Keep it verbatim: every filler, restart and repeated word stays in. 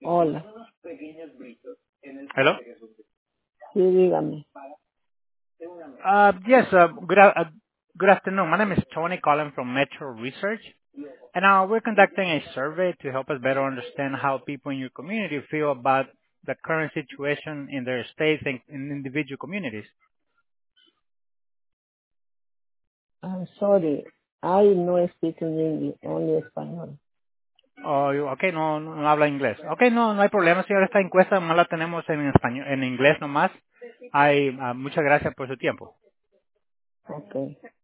Hola, Hello? sí, dígame. Uh, yes, uh, good, a- uh, good afternoon. My name is Tony calling from Metro Research, and uh, we're conducting a survey to help us better understand how people in your community feel about the current situation in their states and in individual communities. I'm sorry, I no speak in English, only español. Oh, you- okay, no, no no habla inglés. Okay, no, no hay problema, señor. Esta encuesta más la tenemos en español, en inglés nomás. Ay, ah, muchas gracias por su tiempo. Okay.